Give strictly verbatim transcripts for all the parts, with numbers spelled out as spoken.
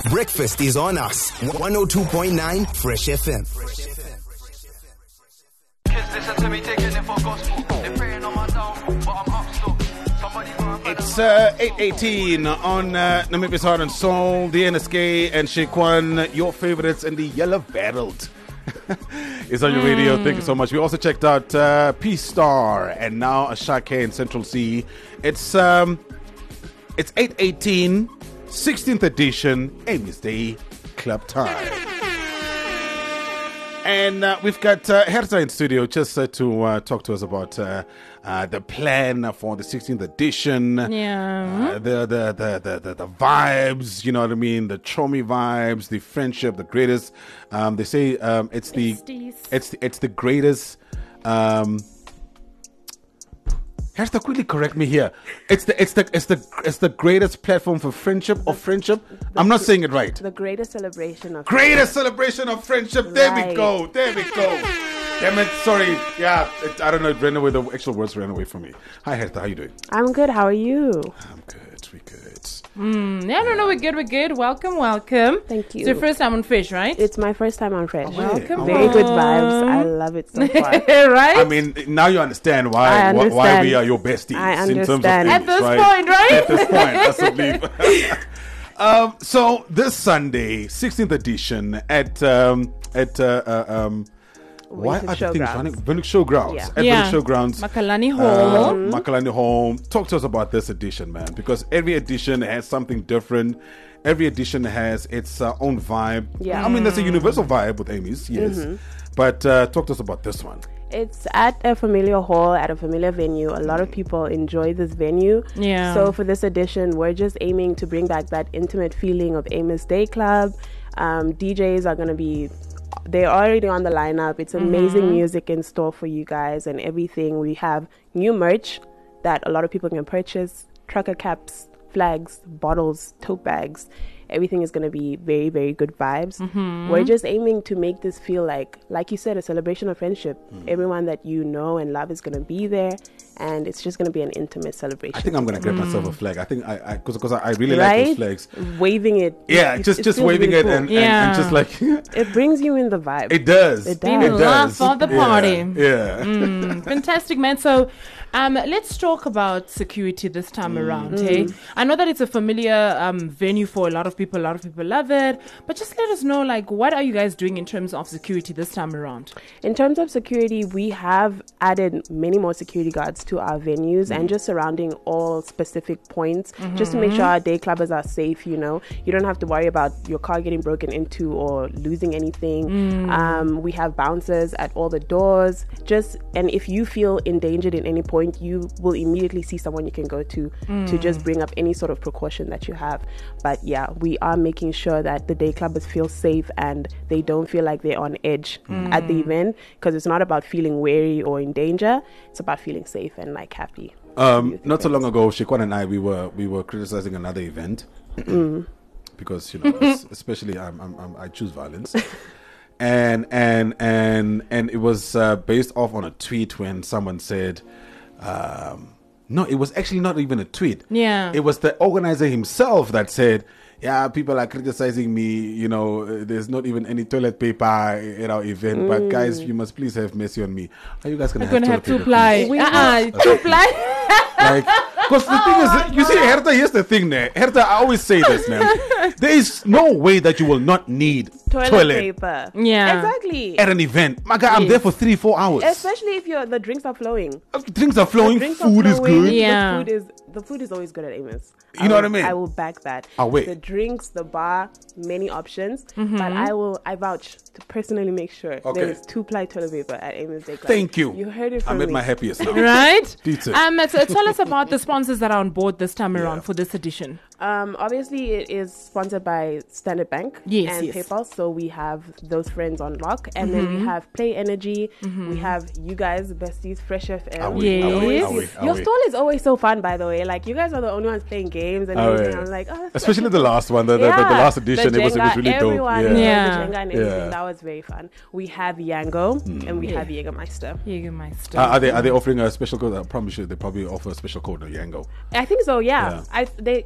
Breakfast is on us. one oh two point nine Fresh F M. It's uh, eight eighteen on uh, Namibia's Heart and Soul, the N S K and Shekwan, your favorites in the yellow battled. It's on your mm. radio. Thank you so much. We also checked out uh, Peace Star and now Ashake in Central C. It's um, it's eight eighteen, sixteenth edition, Amy's Day Club Time. And uh, we've got uh, Herta in studio just uh, to uh, talk to us about uh, uh, the plan for the sixteenth edition. Yeah. Uh, the, the, the, the, the, the vibes, you know what I mean? The Chomi vibes, the friendship, the greatest. Um, they say um, it's the it's the, it's the greatest. Um, Herta, quickly correct me here. It's the it's the it's the it's the greatest platform for friendship or friendship. The, I'm not saying it right. The greatest celebration of greatest friendship. celebration of friendship. Right. There we go. There we go. Damn it. Sorry. Yeah. It, I don't know. It ran away. The actual words ran away from me. Hi, Herta. How you doing? I'm good. How are you? I'm good. We good. Mm, yeah, no, no, we're good. We're good. Welcome, welcome. Thank you. It's your first time on Fresh, right? It's my first time on Fresh. Oh, welcome. Very good vibes. I love it so far. Right? I mean, now you understand why understand. why we are your besties. I understand. In terms of At age, this right? point, right? At this point, that's what we. um, so this Sunday, sixteenth edition at um, at uh, uh, um. Why are the things running? Windhoek Showgrounds. Yeah. At yeah. Windhoek Showgrounds. Makalani Hall. Uh, mm-hmm. Makalani Hall. Talk to us about this edition, man. Because every edition has something different. Every edition has its uh, own vibe. Yeah. I mean, there's a universal vibe with Amy's, yes. Mm-hmm. But uh, talk to us about this one. It's at a familiar hall, at a familiar venue. A lot of people enjoy this venue. Yeah. So for this edition, we're just aiming to bring back that intimate feeling of Amy's Day Club. Um, D Js are going to be... They're already on the lineup. It's amazing mm-hmm. music in store for you guys and everything. We have new merch that a lot of people can purchase. Trucker caps, flags, bottles, tote bags. Everything is going to be very, very good vibes. Mm-hmm. We're just aiming to make this feel like, like you said, a celebration of friendship. Mm. Everyone that you know and love is going to be there. And it's just going to be an intimate celebration. I think I'm going to grab mm. myself a flag. I think I, because because I, I really right? like those flags. Waving it. Yeah, it, just it just waving really it cool. and, yeah. and, and just like... it brings you in the vibe. It does. It does. Be it the does. laugh of the party. Yeah. yeah. Mm, fantastic, man. So um, let's talk about security this time mm. around. Mm. Hey, I know that it's a familiar um, venue for a lot of people. A lot of people love it. But just let us know, like, what are you guys doing in terms of security this time around? In terms of security, we have added many more security guards to our venues mm. and just surrounding all specific points mm-hmm. just to make sure our day clubbers are safe, you know. You don't have to worry about your car getting broken into or losing anything. Mm. Um, we have bouncers at all the doors. Just and if you feel endangered at any point, you will immediately see someone you can go to mm. to just bring up any sort of precaution that you have. But yeah, we are making sure that the day clubbers feel safe and they don't feel like they're on edge mm. at the event, because it's not about feeling wary or in danger. It's about feeling safe and like happy. Um, not so long ago, Shekwan and I we were we were criticizing another event mm. because you know, especially I'm, I'm, I'm, I choose violence, and and and and it was uh, based off on a tweet when someone said. Um, No, it was actually not even a tweet. Yeah. It was the organizer himself that said, yeah, people are criticizing me, you know, uh, there's not even any toilet paper at our event, mm. but guys, you must please have mercy on me. Are you guys going to have, have two ply? Uh-uh, two ply? Like, because the thing oh is, you see, Herta, here's the thing there. Herta, I always say this, man. There is no way that you will not need toilet, toilet paper. Yeah. Exactly. At an event. My God, I'm yes. there for three, four hours. Especially if you're, the drinks are flowing. Uh, drinks are flowing, drinks food are is flowing, good. Yeah. The food is, the food is always good at Amos. You know will, what I mean? I will back that. Oh, wait. The drinks, the bar, many options. Mm-hmm. But I will, I vouch to personally make sure okay. there is two-ply toilet paper at Amos Day Club. Thank you. You heard it from I'm me. at my happiest now. Right? Pizza. Um, so tell us about the sponsors that are on board this time around Yeah. for this edition. Um, obviously, it is sponsored by Standard Bank Yes, and yes. PayPal, so we have those friends on lock. And Mm-hmm. then we have Play Energy. Mm-hmm. We have you guys, besties, Fresh F M. Are we? Yes. Are we? Are we? Are Your we? stall is always so fun, by the way. Like, you guys are the only ones playing games and Are everything. we? I'm like, oh, that's Especially so the last one, the, the, yeah, the, the last edition, the it was it was Jenga, really dope. everyone Yeah. enjoyed Yeah. the Jenga and everything. Yeah. That was very fun. We have Yango mm. and we Yeah. have Jägermeister. Jägermeister. Uh, are they are they offering a special code? I promise you, they probably offer a special code, no Yango. I think so, yeah. Yeah. I, there is a post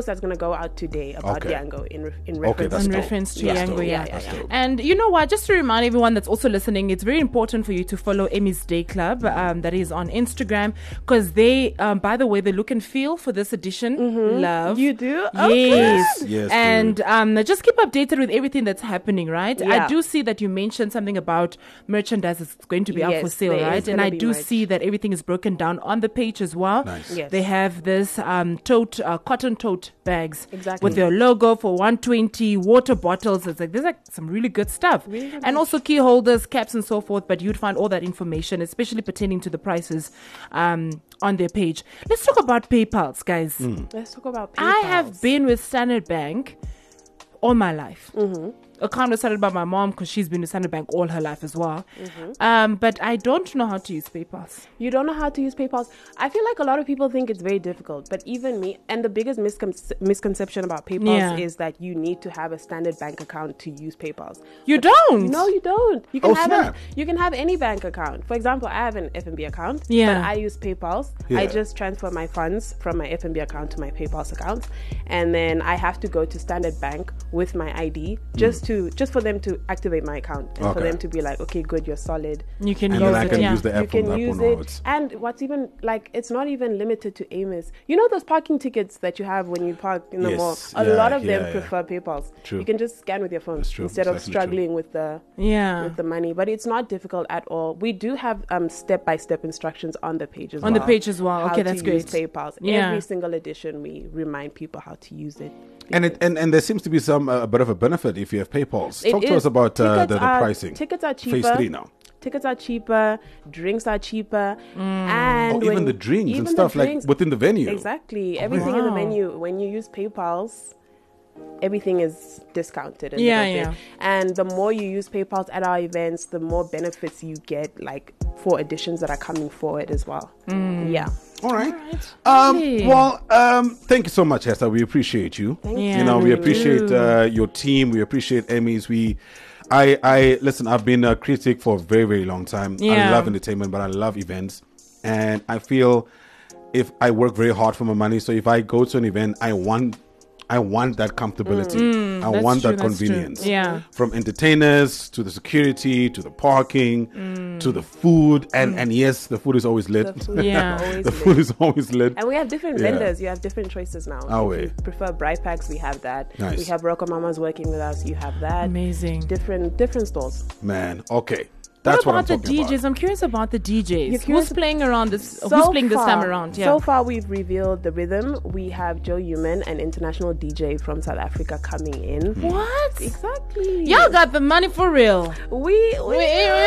post that's going to go out today about Okay. Yango in, re- in Okay, reference that's in dope. reference to That's Yango, dope. yeah. That's dope. And you know what? Just to remind everyone that's also listening, it's very important for you to follow Emmy's Day Club, um, that is on Instagram, because they, um, by the way, the look and feel for this edition, love. You do? Yes. Yes, yes, and um, just keep updated with everything that's happening, right? I Yeah. do see that you mentioned something about merchandise that's going to be up for Yes, sale, there is right? And gonna I be do merch. see that everything is broken down on the page as well. Nice. Yes. They have this um, tote, uh, cotton tote bags Exactly. with their logo for one twenty, water bottles. It's like there's like some really good stuff, Really good and also key holders, caps, and so forth. But you'd find all that information, especially pertaining to the prices, um, on their page. Let's talk about PayPal's, guys. Let's talk about I PayPals. have been with Standard Bank all my life. Account was started by my mom because she's been with Standard Bank all her life as well. Um, but I don't know how to use PayPal. You don't know how to use PayPal. I feel like a lot of people think it's very difficult, but even me, and the biggest miscon- misconception about PayPal Yeah. is that you need to have a standard bank account to use PayPal. You don't? No, you don't. You can Oh, have snap. a, you can have any bank account. For example, I have an F N B account, Yeah. but I use PayPal. Yeah. I just transfer my funds from my F N B account to my PayPal account, and then I have to go to Standard Bank with my I D just to just for them to activate my account and for Okay. them to be like, okay, good, you're solid. You can And use then I it, can yeah. use the You app from can that use one it, onwards. and what's even like, it's not even limited to Amos. You know those parking tickets that you have when you park in the Yes, mall. A yeah, lot of yeah, them yeah. prefer PayPal. True. You can just scan with your phone That's true. instead of Exactly true. struggling with the Yeah. with the money. But it's not difficult at all. We do have um step by step instructions on the page as On well. the page as well. How Okay, to that's use great. PayPal. Yeah. Every single edition, we remind people how to use it. And it and, and there seems to be some uh, a bit of a benefit if you have PayPals. It Talk to is. us about uh, the, Tickets the are- pricing. Tickets are cheaper. Phase three now. Tickets are cheaper. Drinks are cheaper. And Oh, when- even the drinks and even the stuff like drinks- within the venue. Exactly. Everything in the Wow. menu. When you use PayPal's, everything is discounted. A Yeah, little bit. yeah. And the more you use PayPal's at our events, the more benefits you get, like for editions that are coming forward as well. Mm. Yeah. All right. Um, Lovely. well, um, thank you so much, Hester. We appreciate you. Thank Yeah, you know, we we appreciate do. uh, your team. We appreciate Emmy's. We, I, I listen. I've been a critic for a very, very long time. I Yeah. love entertainment, but I love events, and I feel if I work very hard for my money. So if I go to an event, I want. I want that comfortability. I that's want true, that that's true. convenience. Yeah. From entertainers to the security to the parking to the food, and and yes, the food is always lit. The food Yeah. is always the lit. food is always lit. And we have different Yeah. vendors. You have different choices now. Oh, if wait. you prefer Bright Packs, we have that. Nice. We have Rocco Mamas working with us. You have that. Amazing. Different different stores. Man, okay. That's what what, about I'm the talking D Js? about. I'm curious about the D Js. You're Who's curious- playing around this? So who's playing this time far- around? Yeah. So far, we've revealed the rhythm. We have Joe Human, an international D J from South Africa, coming in. what? Exactly. Y'all got the money for real. we. we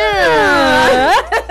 Yeah.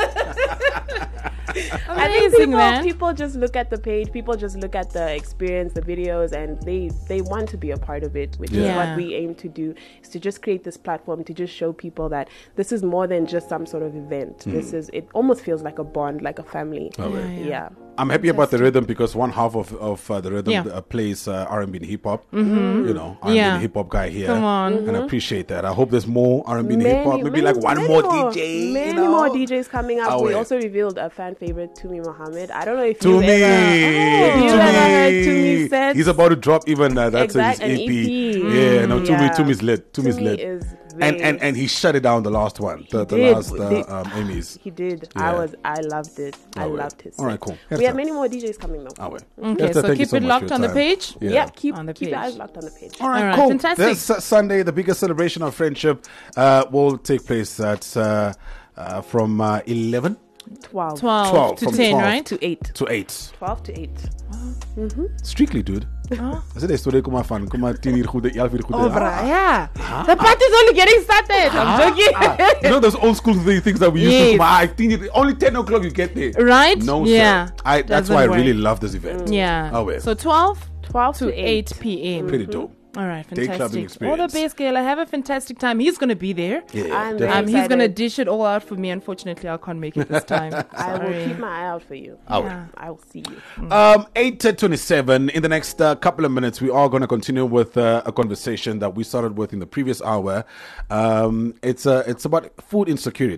I think Amazing, people, man. people just look at the page. People just look at the experience, the videos, and they they want to be a part of it. Which is Yeah. what we aim to do: is to just create this platform to just show people that this is more than just some sort of event. This is. It almost feels like a bond, like a family. Oh, Yeah, wait. yeah. Yeah. I'm happy about the rhythm because one half of, of uh, the rhythm Yeah. uh, plays uh, R and B and hip hop. You know, R and B Yeah. and hip hop guy here. Come on. And I appreciate that. I hope there's more R and B and hip hop. Maybe like one many more D J. Many you know? more D Js coming up. Oh, we wait. also revealed a fan favorite, Tumi Mohammed. I don't know if To you've me, ever, if you've to ever heard me. Tumi sets. He's about to drop even uh, that's Exact- his an E P. E P. Yeah, no, Mm, Tumi, yeah. Tumi's lit. Tumi's Tumi lit. is and, very- and and he shut it down the last one, the, the did. last uh, They- um, Emmys. He did. Yeah. I was. I loved it. I Oh, wait. loved his. All right, set. cool. We Hester. have many more D Js coming though. Oh, wait. Okay, Hester, so thank you keep so it much locked for on your the time. page. Yeah. Yep. Keep On the keep your page. eyes locked on the page. All right, All right, cool. fantastic. This uh, Sunday, the biggest celebration of friendship uh, will take place at uh, uh, from uh, eleven Twelve. twelve, twelve, to from ten, twelve right? to eight. to eight. Twelve to eight. Strictly, dude. I said I started come fun, come tien uur goed, elf uur goed. Oh, Ah, bruh, yeah. The party's only getting started. I'm joking. ah. You know those old school th- things that we used to Yes. come. Ah, I think it, only ten o'clock you get there. Right? No, Yeah. sir. I, that's Doesn't why I work. really love this event. Yeah. Oh, well. So twelve Twelve to eight p.m. Pretty dope. All right, Day clubbing fantastic. All the experience. best, Gail. Have a fantastic time. He's going to be there. Yeah, I'm definitely. very Um, he's going to excited. dish it all out for me. Unfortunately, I can't make it this time. I will Sorry. keep my eye out for you. Oh, Yeah. I will see you. Um, eight to twenty-seven. In the next uh, couple of minutes, we are going to continue with uh, a conversation that we started with in the previous hour. Um, it's uh, it's about food insecurity,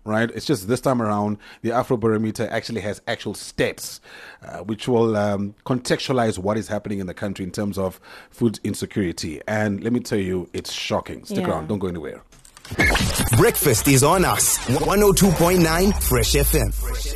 right? It's just this time around, the Afrobarometer actually has actual stats, uh, which will um, contextualize what is happening in the country in terms of food insecurity. And let me tell you, it's shocking. Stick Yeah. around. Don't go anywhere. Breakfast is on us. one oh two point nine Fresh F M.